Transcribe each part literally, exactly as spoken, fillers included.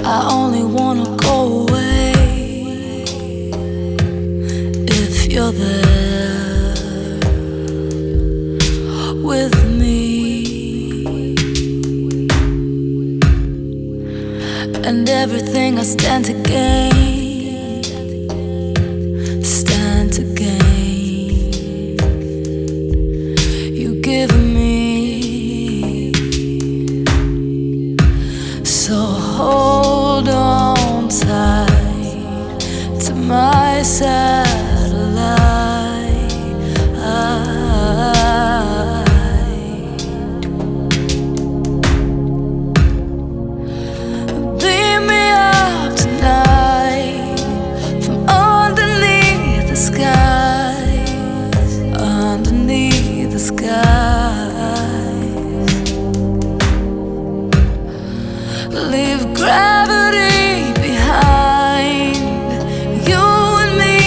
I only wanna go away if you're there with me. And everything I stand to gain, stand to gain, you give me. So hold on tight to my satellite. Beam me up tonight from underneath the skies, underneath the skies. Leave gravity behind. You and me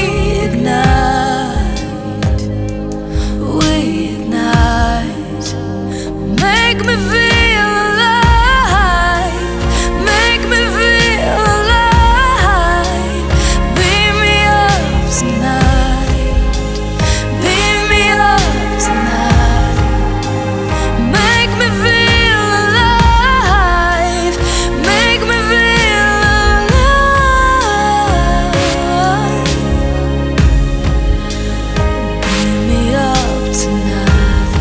ignite. We ignite. Make me feel alive. Make me feel alive. Beam me up tonight. Beam me up tonight. Make me feel alive. Make me feel alive. Beam me up tonight.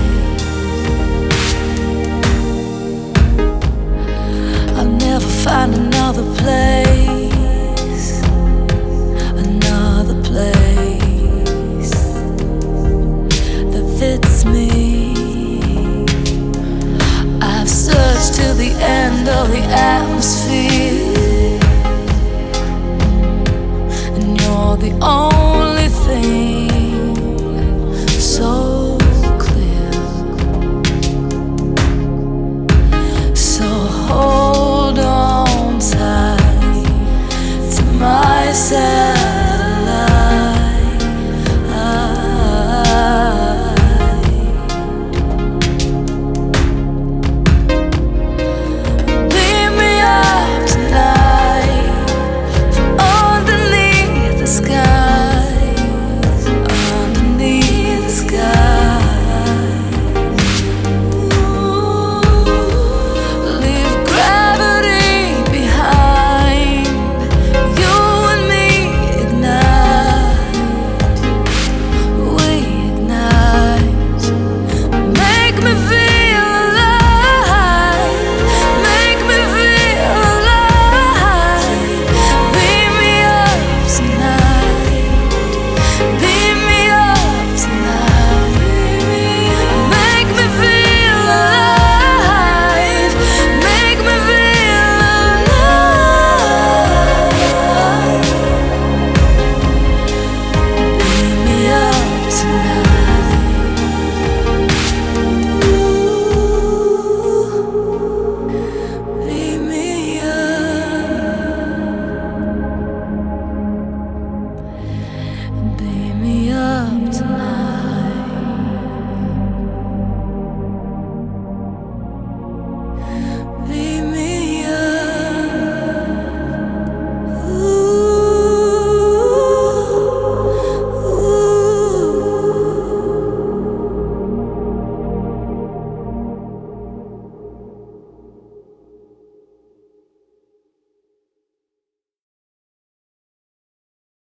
I'll never find another place, another place that fits me. I've searched till the end of the atmosphere, and you're the only thing so